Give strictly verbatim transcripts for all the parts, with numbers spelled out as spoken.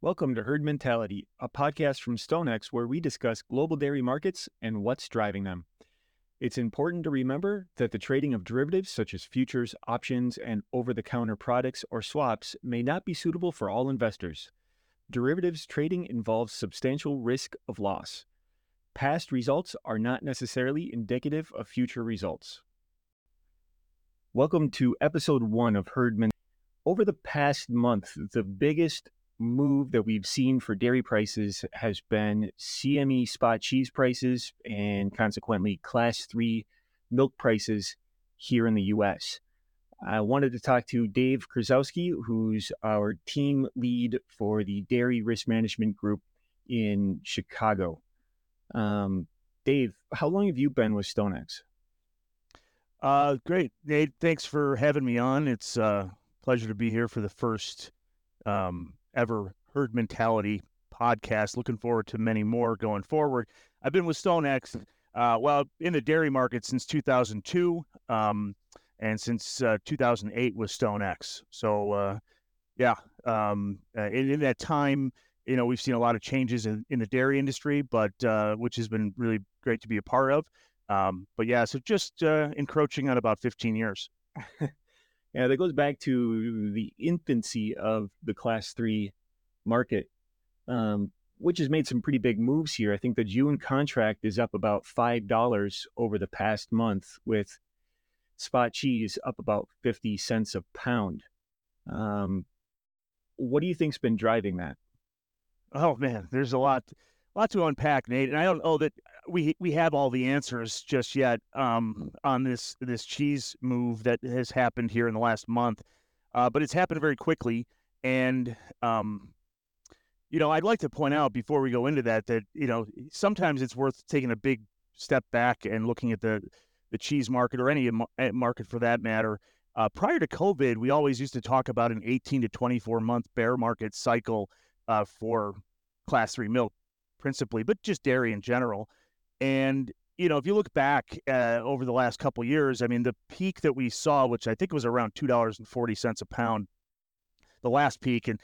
Welcome to Herd Mentality, a podcast from StoneX where we discuss global dairy markets and what's driving them. It's important to remember that the trading of derivatives such as futures, options, and over-the-counter products or swaps may not be suitable for all investors. Derivatives trading involves substantial risk of loss. Past results are not necessarily indicative of future results. Welcome to episode one of Herd Mentality. Over the past month, the biggest move that we've seen for dairy prices has been C M E spot cheese prices and consequently class three milk prices here in the U S. I wanted to talk to Dave Krasowski, who's our team lead for the Dairy Risk Management Group in Chicago. Um, Dave, how long have you been with StoneX? Uh, great, Nate. Thanks for having me on. It's a uh, pleasure to be here for the first um, ever Herd Mentality podcast. Looking forward to many more going forward. I've been with StoneX, uh, well, in the dairy market since two thousand two, um, and since uh, two thousand eight with StoneX. So, uh, yeah, um, uh, in, in that time, you know, we've seen a lot of changes in, in the dairy industry, but uh, which has been really great to be a part of. Um, but yeah, so just uh, encroaching on about fifteen years. Yeah, that goes back to the infancy of the class three market, um, which has made some pretty big moves here. I think the June contract is up about five dollars over the past month, with spot cheese up about fifty cents a pound. Um, what do you think's been driving that? Oh man, there's a lot, lot to unpack, Nate. And I don't know that we we have all the answers just yet um, on this this cheese move that has happened here in the last month. Uh, but it's happened very quickly, and um, you know, I'd like to point out before we go into that that you know sometimes it's worth taking a big step back and looking at the the cheese market or any market for that matter. Uh, prior to COVID, we always used to talk about an eighteen to twenty-four month bear market cycle uh, for class three milk, principally, but just dairy in general. And you know, if you look back uh, over the last couple of years, I mean, the peak that we saw, which I think was around two dollars and forty cents a pound, the last peak, and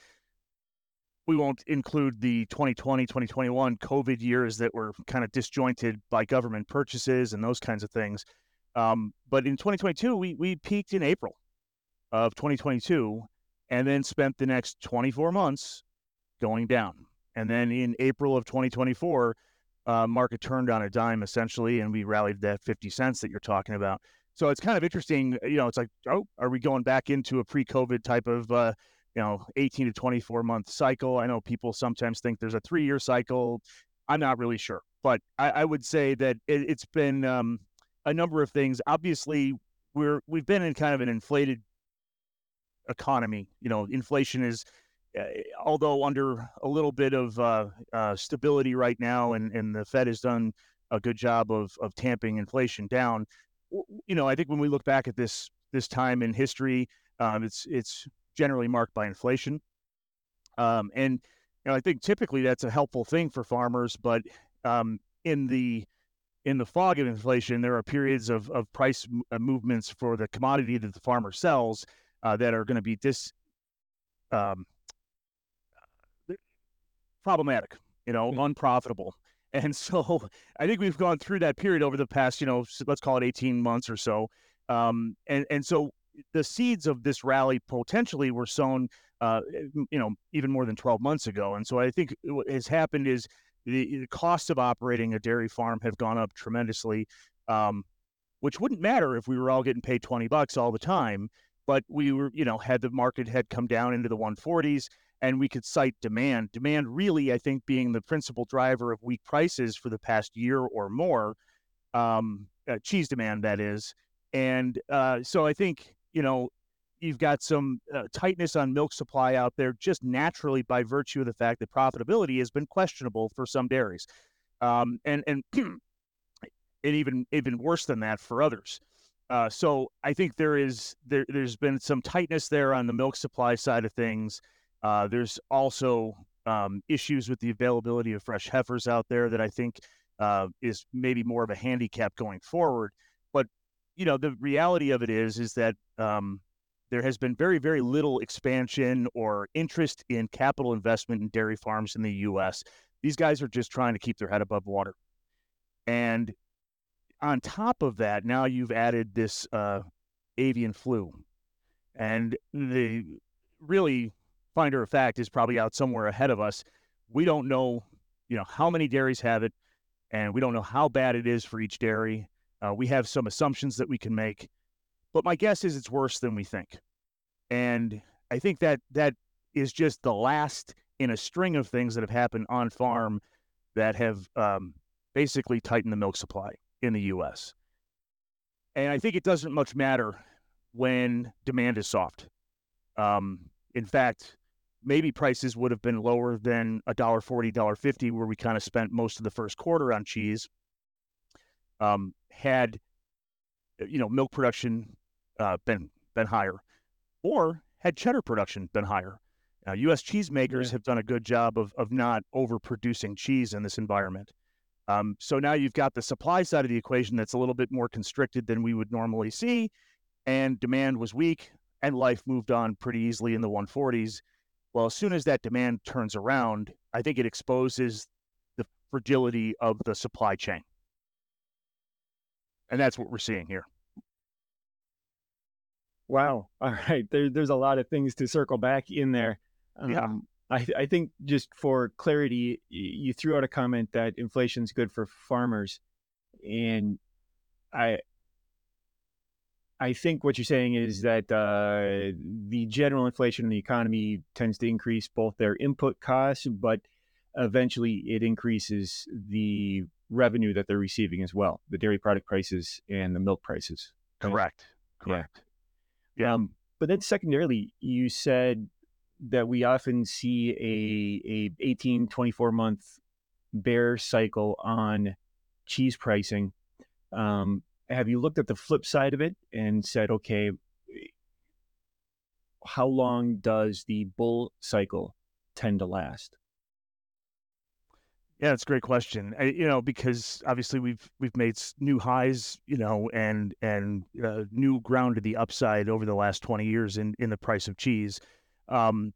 we won't include the twenty twenty, twenty twenty-one COVID years that were kind of disjointed by government purchases and those kinds of things. Um, but in twenty twenty-two, we we peaked in April of twenty twenty-two, and then spent the next twenty-four months going down. And then in April of twenty twenty-four, uh, market turned on a dime essentially, and we rallied that fifty cents that you're talking about. So it's kind of interesting. You know, it's like, oh, are we going back into a pre-COVID type of uh, you know, eighteen to twenty-four month cycle? I know people sometimes think there's a three year cycle. I'm not really sure, but I, I would say that it, it's been um, a number of things. Obviously, we're we've been in kind of an inflated economy. You know, inflation is, uh, although under a little bit of uh, uh, stability right now, and, and the Fed has done a good job of of tamping inflation down. You know, I think when we look back at this this time in history, um, it's it's generally marked by inflation, um, and you know, I think typically that's a helpful thing for farmers. But um, in the in the fog of inflation, there are periods of of price m- movements for the commodity that the farmer sells uh, that are going to be dis um, problematic, you know, unprofitable. And so I think we've gone through that period over the past, you know, let's call it eighteen months or so. Um, and, and so the seeds of this rally potentially were sown, uh, you know, even more than twelve months ago. And so I think what has happened is the, the costs of operating a dairy farm have gone up tremendously, um, which wouldn't matter if we were all getting paid twenty bucks all the time. But we were, you know, had the market had come down into the one forties, and we could cite demand. Demand really, I think, being the principal driver of weak prices for the past year or more, um, uh, cheese demand, that is. And uh, so I think, you know, you've got some uh, tightness on milk supply out there just naturally by virtue of the fact that profitability has been questionable for some dairies. Um, and and, and even, even worse than that for others. Uh, so I think there is there there's been some tightness there on the milk supply side of things. Uh, there's also um, issues with the availability of fresh heifers out there that I think uh, is maybe more of a handicap going forward. But you know, the reality of it is is that um, there has been very, very little expansion or interest in capital investment in dairy farms in the U S. These guys are just trying to keep their head above water. And on top of that, now you've added this uh, avian flu. And the really finder of fact is probably out somewhere ahead of us. We don't know, you know, how many dairies have it, and we don't know how bad it is for each dairy. Uh, we have some assumptions that we can make, but my guess is it's worse than we think. And I think that that is just the last in a string of things that have happened on farm that have um, basically tightened the milk supply in the U S. And I think it doesn't much matter when demand is soft. Um, in fact, maybe prices would have been lower than one dollar forty, one dollar fifty, where we kind of spent most of the first quarter on cheese, um, had, you know, milk production uh, been been higher, or had cheddar production been higher. Now, U S cheesemakers Yeah. have done a good job of of not overproducing cheese in this environment. Um, so now you've got the supply side of the equation that's a little bit more constricted than we would normally see, and demand was weak, and life moved on pretty easily in the one forties. Well, as soon as that demand turns around, I think it exposes the fragility of the supply chain. And that's what we're seeing here. Wow. All right. There, there's a lot of things to circle back in there. Yeah. Um, I, I think just for clarity, y- you threw out a comment that inflation's good for farmers, and I I think what you're saying is that uh, the general inflation in the economy tends to increase both their input costs, but eventually it increases the revenue that they're receiving as well, the dairy product prices and the milk prices. Right? Correct. Yeah. Correct. Yeah. Um, but then secondarily, you said that we often see a a eighteen, twenty-four month bear cycle on cheese pricing. Um, have you looked at the flip side of it and said, okay, how long does the bull cycle tend to last? Yeah, it's a great question. I, you know, because obviously we've we've made s- new highs, you know, and and uh, new ground to the upside over the last twenty years in in the price of cheese. Um,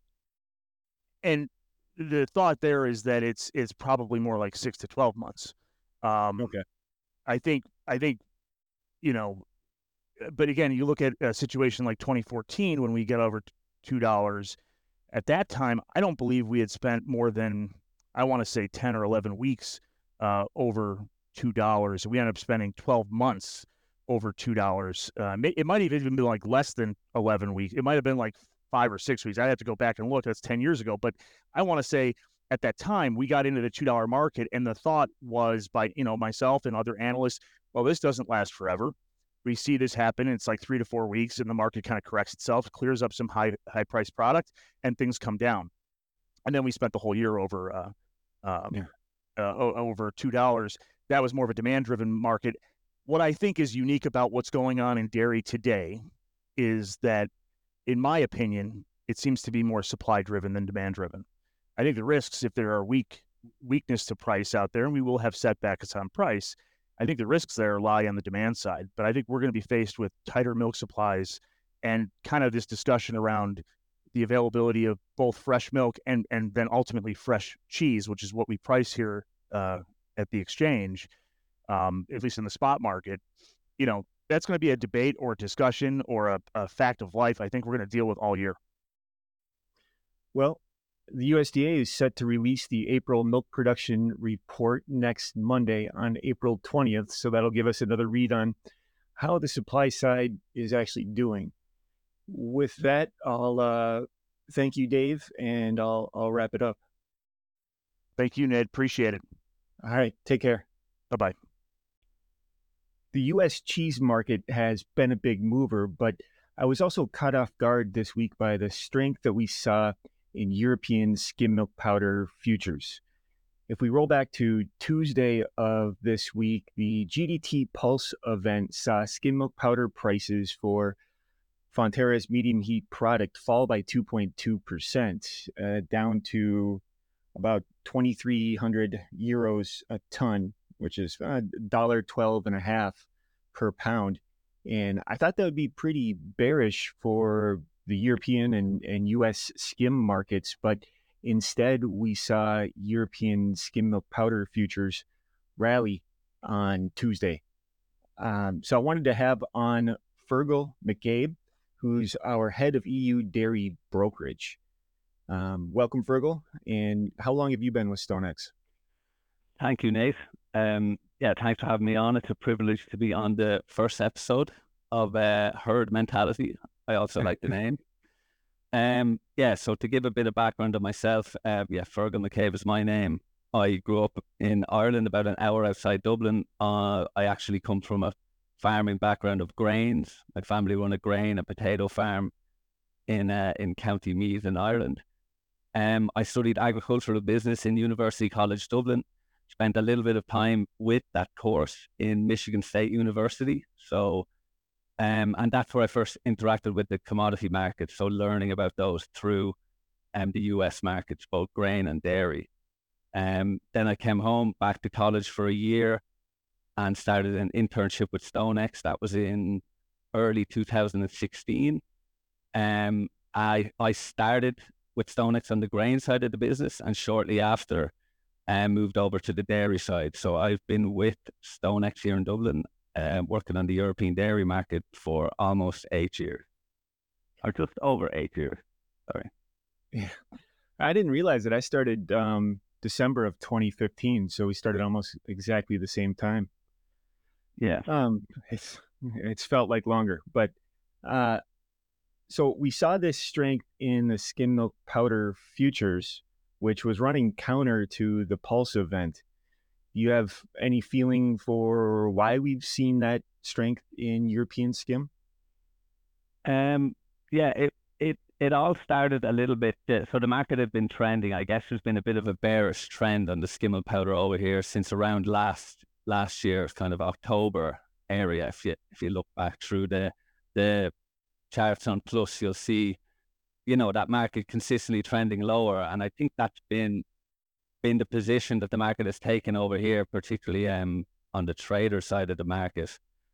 and the thought there is that it's it's probably more like six to twelve months. Um, Okay. I think I think you know, but again, you look at a situation like twenty fourteen when we get over two dollars. At that time, I don't believe we had spent more than, I want to say, ten or eleven weeks uh, over two dollars. We ended up spending twelve months over two dollars. Uh, it might have even been like less than eleven weeks. It might have been like five or six weeks. I have to go back and look. That's ten years ago. But I want to say at that time, we got into the two dollar market, and the thought was by, you know, myself and other analysts, well, this doesn't last forever. We see this happen. It's like three to four weeks, and the market kind of corrects itself, clears up some high high price product, and things come down. And then we spent the whole year over uh, um, Yeah. uh, over two dollars. That was more of a demand driven market. What I think is unique about what's going on in dairy today is that, in my opinion, it seems to be more supply driven than demand driven. I think the risks, if there are weak weakness to price out there, and we will have setbacks on price, I think the risks there lie on the demand side. But I think we're going to be faced with tighter milk supplies and kind of this discussion around the availability of both fresh milk and and then ultimately fresh cheese, which is what we price here uh, at the exchange, um, at least in the spot market. You know, that's going to be a debate or a discussion or a, a fact of life I think we're going to deal with all year. Well, the U S D A is set to release the April milk production report next Monday on April twentieth. So that'll give us another read on how the supply side is actually doing. With that, I'll uh, thank you, Dave, and I'll I'll wrap it up. Thank you, Ned. Appreciate it. All right, take care. Bye bye. The U S cheese market has been a big mover, but I was also caught off guard this week by the strength that we saw in European skim milk powder futures. If we roll back to Tuesday of this week, the G D T Pulse event saw skim milk powder prices for Fonterra's medium heat product fall by two point two percent, uh, down to about twenty-three hundred euros a ton, which is uh, one dollar twelve and a half per pound. And I thought that would be pretty bearish for the European and, and U S skim markets, but instead we saw European skim milk powder futures rally on Tuesday. Um, so I wanted to have on Fergal McCabe, who's our head of E U dairy brokerage. Um, welcome, Fergal. And how long have you been with StoneX? Thank you, Nate. Um, yeah, thanks for having me on. It's a privilege to be on the first episode of uh, Herd Mentality. I also like the name. Um, yeah, so to give a bit of background on myself, uh, yeah, Fergal McCabe is my name. I grew up in Ireland, about an hour outside Dublin. Uh, I actually come from a farming background of grains. My family run a grain and potato farm in uh, in County Meath in Ireland. Um, I studied agricultural business in University College Dublin. Spent a little bit of time with that course in Michigan State University. So, um, and that's where I first interacted with the commodity markets. So learning about those through um, the U S markets, both grain and dairy. Um, then I came home back to college for a year and started an internship with StoneX. That was in early two thousand sixteen. Um, I I started with StoneX on the grain side of the business, and shortly after, and moved over to the dairy side. So I've been with StoneX here in Dublin, uh, working on the European dairy market for almost eight years, or just over eight years. Sorry. Yeah, I didn't realize that I started um, December of twenty fifteen, so we started almost exactly the same time. Yeah. Um, it's it's felt like longer, but uh, so we saw this strength in the skim milk powder futures, which was running counter to the Pulse event. Do you have any feeling for why we've seen that strength in European skim? Um. Yeah. It it it all started a little bit. Uh, so the market had been trending. I guess there's been a bit of a bearish trend on the skim milk powder over here since around last last year's kind of October area. If you if you look back through the the charts on Plus, you'll see, you know, that market consistently trending lower. And I think that's been been the position that the market has taken over here, particularly um, on the trader side of the market.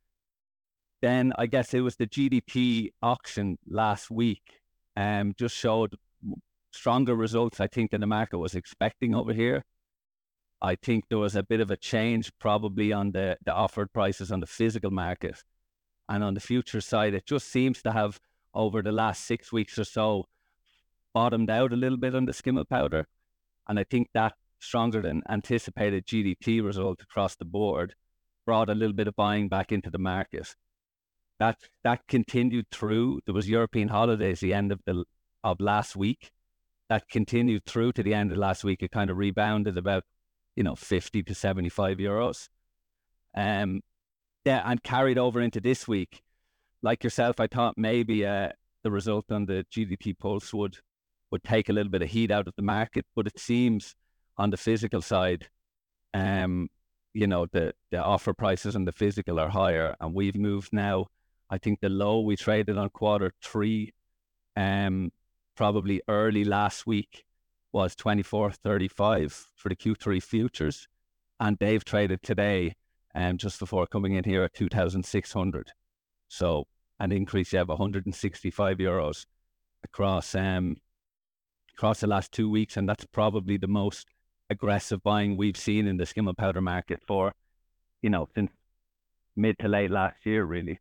Then I guess it was the G D T auction last week, um, just showed stronger results, I think, than the market was expecting over here. I think there was a bit of a change probably on the, the offered prices on the physical market. And on the future side, it just seems to have, over the last six weeks or so, bottomed out a little bit on the skim milk powder. And I think that stronger than anticipated G D T result across the board brought a little bit of buying back into the market. That that continued through. There was European holidays the end of the of last week. That continued through to the end of last week. It kind of rebounded about, you know, fifty to seventy-five euros. Um, yeah, and carried over into this week. Like yourself, I thought maybe uh, the result on the G D T pulse would would take a little bit of heat out of the market, but it seems on the physical side, um, you know, the the offer prices on the physical are higher, and we've moved now. I think the low we traded on quarter three, um, probably early last week, was twenty-four thirty-five for the Q three futures, and they've traded today, um, just before coming in here at two thousand six hundred. So an increase of one hundred sixty-five euros across um across the last two weeks, and that's probably the most aggressive buying we've seen in the skim milk powder market for, you know, since mid to late last year, really.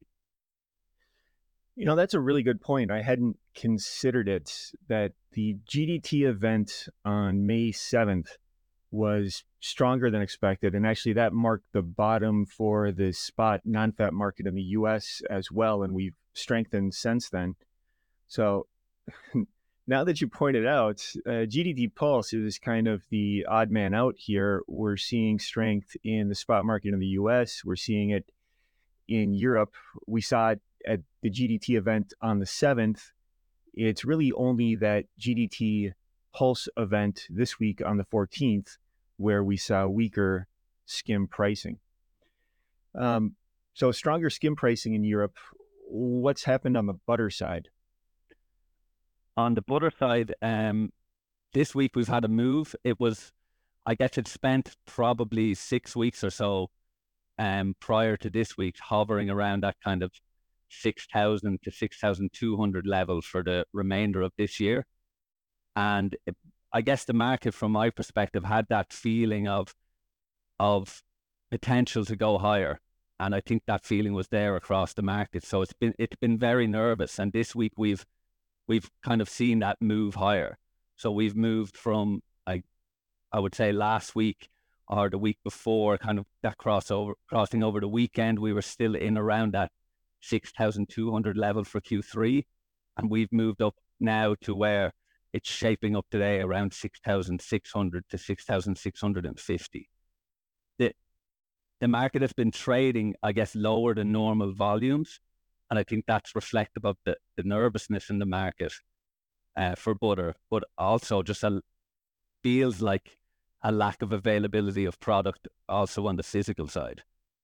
You know, that's a really good point. I hadn't considered it, that the G D T event on May seventh was stronger than expected. And actually that marked the bottom for the spot non-fat market in the U S as well. And we've strengthened since then. So now that you pointed out, uh, G D T Pulse is kind of the odd man out here. We're seeing strength in the spot market in the U S. We're seeing it in Europe. We saw it at the G D T event on the seventh. It's really only that G D T Pulse event this week on the fourteenth where we saw weaker skim pricing. Um, so stronger skim pricing in Europe. What's happened on the butter side? On the butter side, um, this week we've had a move. It was, I guess it spent probably six weeks or so um, prior to this week hovering around that kind of six thousand to six thousand two hundred level for the remainder of this year. And it, I guess the market, from my perspective, had that feeling of of potential to go higher. And I think that feeling was there across the market. So it's been it's been very nervous. And this week we've we've kind of seen that move higher. So we've moved from, I I would say last week or the week before, kind of that crossover crossing over the weekend, we were still in around that six thousand two hundred level for Q three. And we've moved up now to where it's shaping up today around six thousand six hundred to six thousand six hundred fifty. The, the market has been trading, I guess, lower than normal volumes. And I think that's reflective of the, the nervousness in the market uh, for butter, but also just a, feels like a lack of availability of product also on the physical side.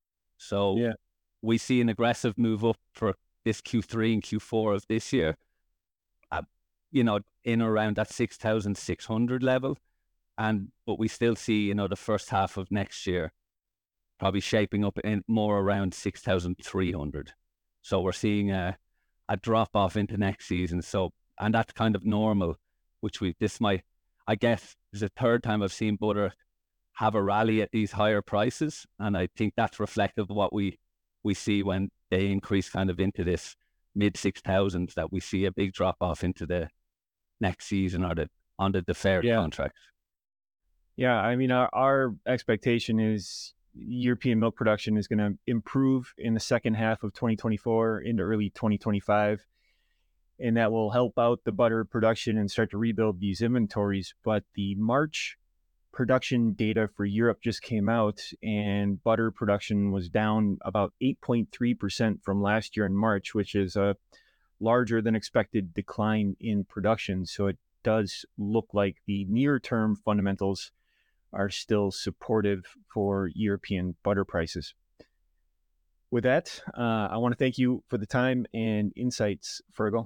So yeah. we see an aggressive move up for this Q three and Q four of this year, uh, you know, in around that six thousand six hundred level. And, but we still see, you know, the first half of next year probably shaping up in more around six thousand three hundred. So we're seeing a, a drop off into next season. So, and that's kind of normal, which we, this might, I guess, is the third time I've seen butter have a rally at these higher prices. And I think that's reflective of what we, we see when they increase kind of into this mid six thousands, that we see a big drop off into the next season or the, on the deferred yeah. contracts. Yeah. I mean, our, our expectation is European milk production is going to improve in the second half of twenty twenty-four into early twenty twenty-five. And that will help out the butter production and start to rebuild these inventories. But the March production data for Europe just came out, and butter production was down about eight point three percent from last year in March, which is a larger than expected decline in production. So it does look like the near-term fundamentals are still supportive for European butter prices. With that, uh, I want to thank you for the time and insights, Fergal.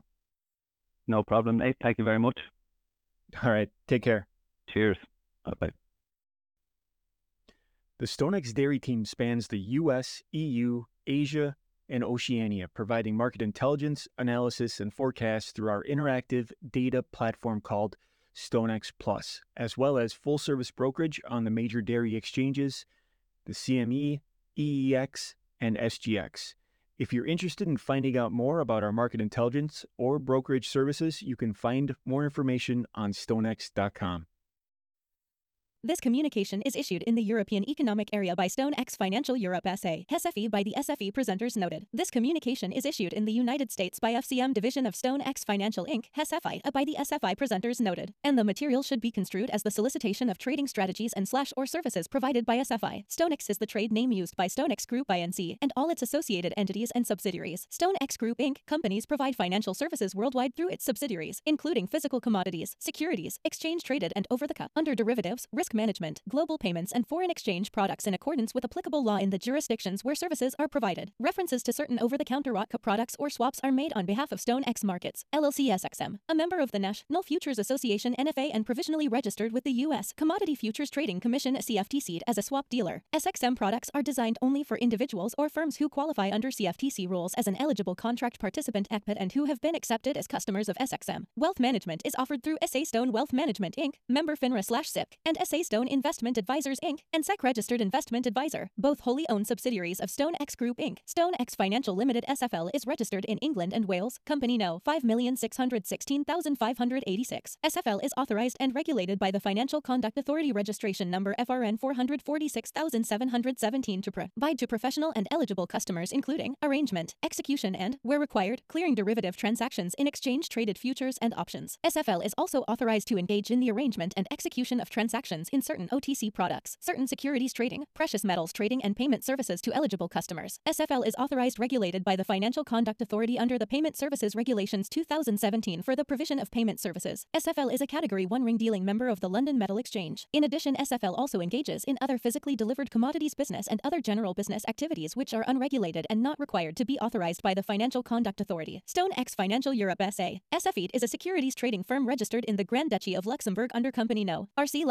No problem, Nate. Thank you very much. All right. Take care. Cheers. Bye-bye. The StoneX Dairy team spans the U S, E U, Asia, and Oceania, providing market intelligence, analysis, and forecasts through our interactive data platform called StoneX Plus, as well as full-service brokerage on the major dairy exchanges, the C M E, E E X, and S G X. If you're interested in finding out more about our market intelligence or brokerage services, you can find more information on stonex dot com. This communication is issued in the European Economic Area by StoneX Financial Europe S A, H E S F E by the S F E presenters noted. This communication is issued in the United States by F C M Division of StoneX Financial Incorporated, H E S F I, by the S F I presenters noted. And the material should be construed as the solicitation of trading strategies and slash or services provided by S F I. StoneX is the trade name used by StoneX Group Incorporated and all its associated entities and subsidiaries. StoneX Group Incorporated companies provide financial services worldwide through its subsidiaries, including physical commodities, securities, exchange-traded and over-the-counter, under derivatives, risk management, global payments, and foreign exchange products in accordance with applicable law in the jurisdictions where services are provided. References to certain over-the-counter O T C products or swaps are made on behalf of StoneX Markets, L L C S X M, a member of the National Futures Association N F A and provisionally registered with the U S Commodity Futures Trading Commission C F T C as a swap dealer. S X M products are designed only for individuals or firms who qualify under C F T C rules as an eligible contract participant E C P A T and who have been accepted as customers of S X M. Wealth management is offered through S A Stone Wealth Management Incorporated, member FINRA slash S I P C, and S A Stone Investment Advisors Incorporated, and S E C Registered Investment Advisor, both wholly owned subsidiaries of StoneX Group Incorporated. StoneX Financial Limited S F L is registered in England and Wales, company no five million six hundred sixteen thousand five hundred eighty-six. S F L is authorized and regulated by the Financial Conduct Authority registration number F R N four four six seven one seven to provide to professional and eligible customers including arrangement, execution and, where required, clearing derivative transactions in exchange-traded futures and options. S F L is also authorized to engage in the arrangement and execution of transactions in certain O T C products, certain securities trading, precious metals trading and payment services to eligible customers. S F L is authorized regulated by the Financial Conduct Authority under the Payment Services Regulations two thousand seventeen for the provision of payment services. S F L is a Category one ring dealing member of the London Metal Exchange. In addition, S F L also engages in other physically delivered commodities business and other general business activities which are unregulated and not required to be authorized by the Financial Conduct Authority. StoneX Financial Europe S A, S F E is a securities trading firm registered in the Grand Duchy of Luxembourg under Company no. R C Lux B ten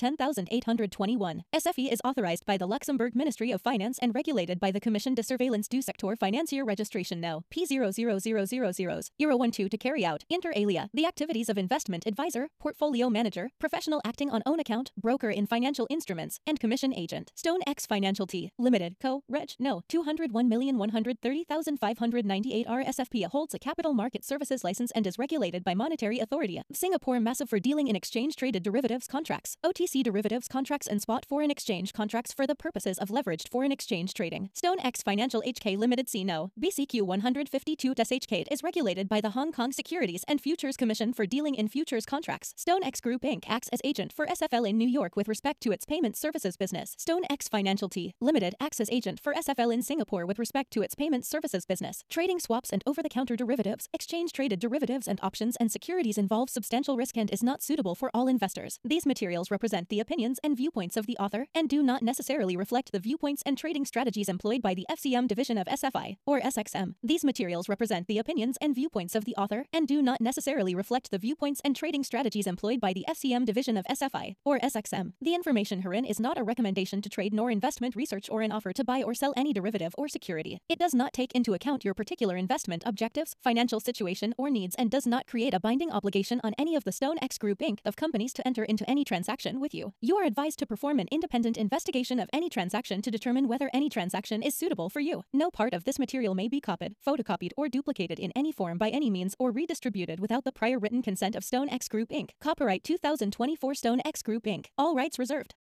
ten thousand eight hundred twenty-one. S F E is authorized by the Luxembourg Ministry of Finance and regulated by the Commission de Surveillance du Secteur Financier Registration No. P zero zero zero zero zero zero one two to carry out, inter alia, the activities of investment advisor, portfolio manager, professional acting on own account, broker in financial instruments, and commission agent. Stone X Financial T. Limited, Co. Reg. No. two hundred one million one hundred thirty thousand five hundred ninety-eight R S F P holds a capital market services license and is regulated by Monetary Authority of Singapore Massive for dealing in exchange-traded derivatives contracts, O T C derivatives contracts and spot foreign exchange contracts for the purposes of leveraged foreign exchange trading. Stone X Financial H K Limited C No. B C Q one fifty-two H K is regulated by the Hong Kong Securities and Futures Commission for dealing in futures contracts. Stone X Group Incorporated acts as agent for S F L in New York with respect to its payment services business. Stone X Financial T. Limited acts as agent for S F L in Singapore with respect to its payment services business. Trading swaps and over-the-counter derivatives, exchange-traded derivatives and options and securities involve substantial risk and is not suitable for all investors. These materials represent the opinions and viewpoints of the author and do not necessarily reflect the viewpoints and trading strategies employed by the F C M division of S F I, or S X M. These materials represent the opinions and viewpoints of the author and do not necessarily reflect the viewpoints and trading strategies employed by the F C M division of S F I, or S X M. The information herein is not a recommendation to trade nor investment research or an offer to buy or sell any derivative or security. It does not take into account your particular investment objectives, financial situation, or needs and does not create a binding obligation on any of the Stone X Group Incorporated of companies to enter into any transaction with you. You are advised to perform an independent investigation of any transaction to determine whether any transaction is suitable for you. No part of this material may be copied, photocopied, or duplicated in any form by any means or redistributed without the prior written consent of Stone X Group Incorporated. Copyright two thousand twenty-four Stone X Group Incorporated. All rights reserved.